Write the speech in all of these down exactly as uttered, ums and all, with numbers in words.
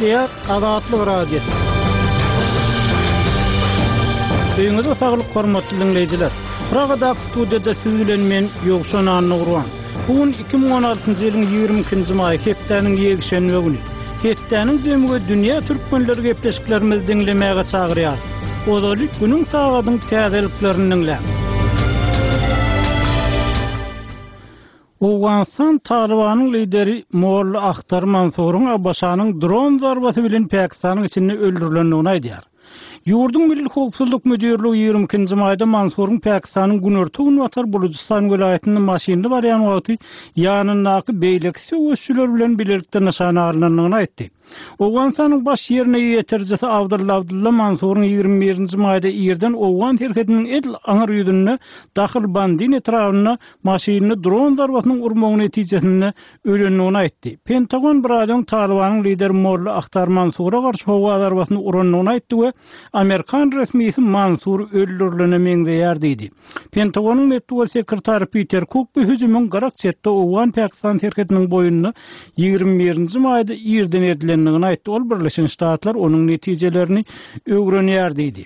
Gepleyer Azatlyk Radio. Öňüňizde saglyk hormatly dinleýijiler. Pragada studiýada siz bilen men Ýogşan Annurwan. Bugun iki bin on altynjy ýylyň ýygrimi ikinji maý hepdeniň ýegşenme güni. Hepdeniň jemgyýeti dünýä türkmenleri gepleşiklerimizi dinlemäge çagyrýar. Odalyk günüň sagadyň täzeliklerini dinleýär. Awganistan Talibanyň lideri Molla Akhtar Mansur'un Abbasanyň dron zarbasy bilen Pakistanyň içinde öldürilendigini aýdýar. Ýurdun Milli Howpsuzlyk Müdürligi ýygrimi ikinji maýda Mansur'un Pakistanyň Günörtü Watar Buluchistan welaýatynyň maşynly barýan wagty ýanyndaky beýlekçi ösçüler bilen birlikde nişana alynanyny aýtdy. Awganistanyň baş ýerine ýetirjisi Abdulla Abdulla Mansur'un ýygrimi birinji maýda ýerden Awgan herketiniň edil aňyr ýüzüne dahyl bandyn etrawyna maşynly dron zarbasynyň urmagy netijesinde ölendigini aýtdy. Pentagon Biradyň Talibanyň lideri Molla Akhtar Mansur'a garşy howa zarbasyny urandygyny aýtdy we Amerikan resmisi Mansur öldürilenemeýär diýdi. Pentagonyň medeniýet sekretary Peter Cook bu hüjümüň garakçetde Awgan Pakistan herketiniň boyunna ýygrimi birinji maýda ýerden edilendigini aýtdy. Ol Birleşen Ştatlar onuň netijelerini öwrenýär diýdi.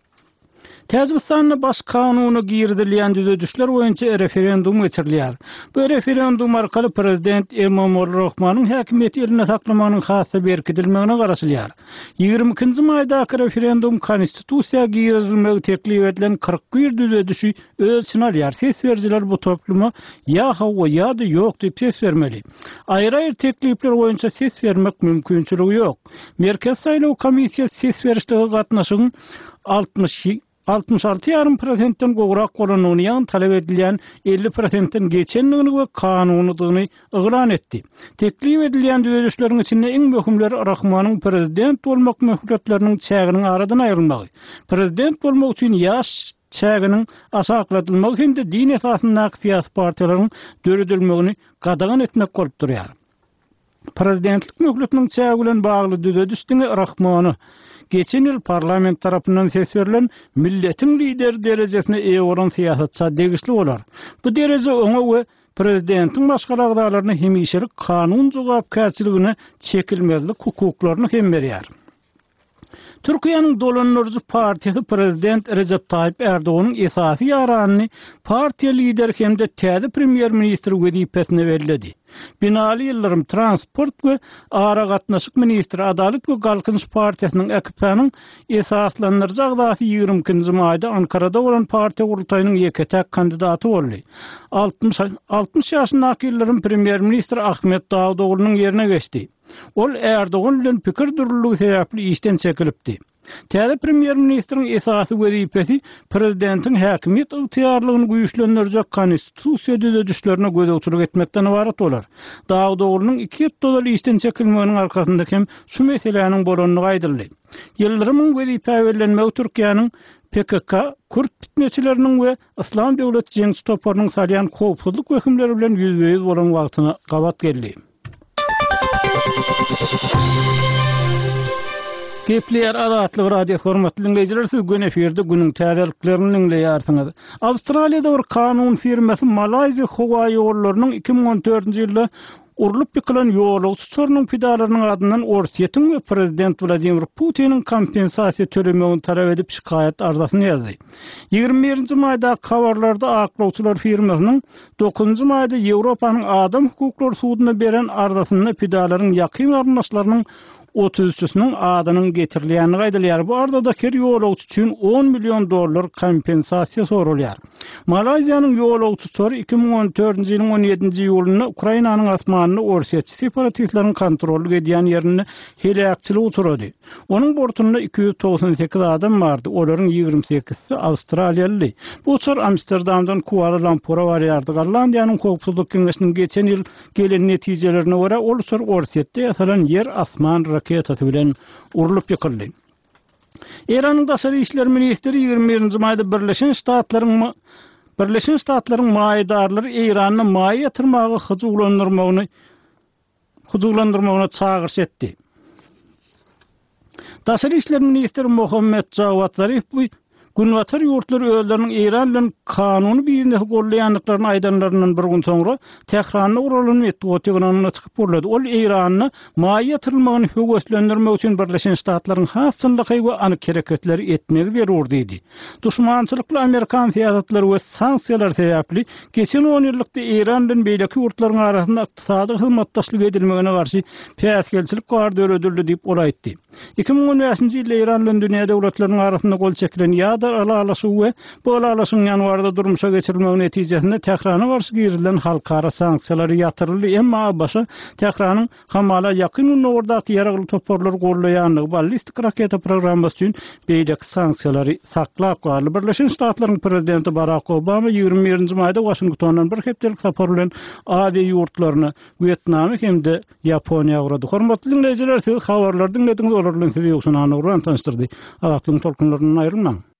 Täzgistanyň baş kanuny girdilen düzedişler boýunça referendum geçirilýär. Bu referendum arkaly prezident Emomali Rahmanyň häkimiýeti eline saklamanyň hasy berkidilmegine garaşylýar. ýygrimi ikinji maýdaky referendum konstitusiýa girizilmegi teklip edilen kırk bir düzedişi öz içine alýar. Ses berjiler bu topluma ya hawa ya da ýok diýip ses bermeli. Aýry-aýry teklipler boýunça ses bermek mümkinçiligi ýok. Merkez saýlaw komissiýasy ses berişde gatnaşygyň altmış altmış altı ýarım prosentden gowrak bolanyny ýa-ni talep edilen elli prosentden geçenligini we kanunydygyny ygran etdi. Teklip edilen düzeleşleriň içinde iň möhümleri Rahmanyň prezident bolmak möhületleriniň çäginiň aradan aýrylmagy. Prezident bolmak üçin ýaş çäginiň asaklatylmagy hem-de din esasyna syýasy partiýalaryň döredilmegini gadagan etmek bolup durýar. Prezidentlik möhületiniň çägi bilen bagly düzedişdiňi Rahmany geçen yıl parlament tarapyndan ses berilen milletin lider derejesine eýe bolan syýasatça degişli bolar. Bu dereje oňa we prezidentin başga agdalaryna hemişelik kanun jogapkärçiligine çekilmezlik hukuklaryny hem berýär. Türkiýanyň dolanýarjy partiýasy prezident Recep Tayyip Erdoğan'ın esasy ýaranyny partiýa lideri hem de täze premier ministri wezipesine berildi. Binali ýyllarym transport we ara gatnaşyk ministri Adalet we Galkynyş partiýasynyň ekipanyň esaslanyrjy agdaty ýygrimi ikinji maýda Ankarada bolan partiýa gurultaýynyň ýeketek kandidaty boldy. altmış altmış ýaşyndaky ýyllarym premier ministri Ahmet Davutoğlu'nun ýerine geçdi. Ol Erdoğan bilen pikir durulýy sebäpli işden çekilipdi. Täze premier ministriň esasy wezipesi prezidentin häkimiýet ygtyýarlygyny güýçlendirjek konstitusiýa düzedişlerine gözegçilik etmekden ibaret bolar. Davutoğlu'nun iki ýyl işden çekilmeginiň arkasynda hem şu meseleniň bolanlygy aýdyldy. Ýyldyrymyň wezipe berilmegi Türkiýanyň P K K, Kürt fitneçileriniň we Islam döwlet jeňsi toplarynyň salýan howpsuzlyk hökümleri bilen ýüzbeýiz bolan wagtyna gabat geldi. Gepleyer Azatlyk Radio hormatly dinleýijiler, gün eferde günüň täzeliklerini dinleýärsiňiz. Awstraliýada bir kanun firmasy Malayziýa howa ýollarynyň iki bin on dördünji ýylda urulup ýykylan ýolagçylarynyň pidalarynyň adyndan Orsiýetiň we prezident Vladimir Putiniň kompensasiýa tölemegini talap edip şikaýat arzasyny ýazdy. ýygrimi birinji maýda kawarlarda aklawçylar firmasynyň dokuzunjy maýda Ýewropanyň adam hukuklary sudyna beren arzasyny pidalaryň ýakyn arnaşlarynyň otuz üçüsiniň adynyň getirilýäni gaýdylýar. Bu arada her ýolagçy üçin on million dollar kompensasiýa sorulýar. Malayziýanyň ýolagçylary iki bin on dördünji ýylyň on ýedinji ýulyna Ukrainanyň asmanyny Orsiýet separatistlaryň kontrolü edýän ýerine helakçylyk uçurady. Onuň bortunda iki ýüz togsan sekiz adam bardy. Olaryň ýygrimi sekizsi Awstraliýaly. Bu uçur Amsterdamdan Kuala Lumpura barýardy. Gollandiýanyň howpsuzlyk keňeşiniň geçen ýyl gelen netijelerine görä ol uçur Orsiýetde ýasalan ýer asman raketasy bilen urulup ýykyldy. Iranyň daşary işler ministri ýygrimi birinji maýda Birleşen Ştatlaryň Birleşen Ştatlaryň maýdarlary Iranyň maý ýatyrmagy hyjuglandyrmagyny hyjuglandyrmagyna çağırş etdi. Daşary işler ministri Mohammed Javad Zarif bu Günwatar ýurtlar öýleriniň İran bilen kanuny bilen gollaýanlyklaryny aýdanlaryndan bir gün soňra Tehranna uralanyp etdi. O Tehranna çykyp bolady. Ol İranny maýa ýatyrylmagyny höweslendirmek üçin Birleşen Ştatlaryň hasçynlygy we anyk hereketleri etmegi zerur diýdi. Duşmançylykly Amerikan fiýasatlary we sanksiýalar sebäpli geçen on ýyllykda İran bilen beýleki ýurtlaryň arasynda ykdysady hyzmatdaşlyk edilmegine garşy päsgelçilik gardy öredildi diýip ol aýtdy. iki ming on beşinji ýylda İran bilen dünýä döwletleriniň arasynda gol çekilen ýa-da alalaşy we bu alalaşyň ýanwarda durmuşa geçirilmegi netijesinde Tehrana garşy girilen halkara sanksiýalary ýatyryldy. Emma başa Tehranyň hamala ýakyn ordaky ýaragly toporlar gollaýanlygy ballistik raketa programmy üçin beýleki sanksiýalary saklap galy. Birleşen Ştatlaryň prezidenti Barack Obama ýygrimi birinji maýda Washingtondan bir hepdelik sapar bilen Ady ýurtlaryny Vietnamy hemde Ýaponiýa urady. Hormatly dinleýijiler, siz habarlar dinlediňiz, olar bilen sizi ýokşunany uran tanıştyrdy. Azatlyň tolkunlarynyň aýrylmaň.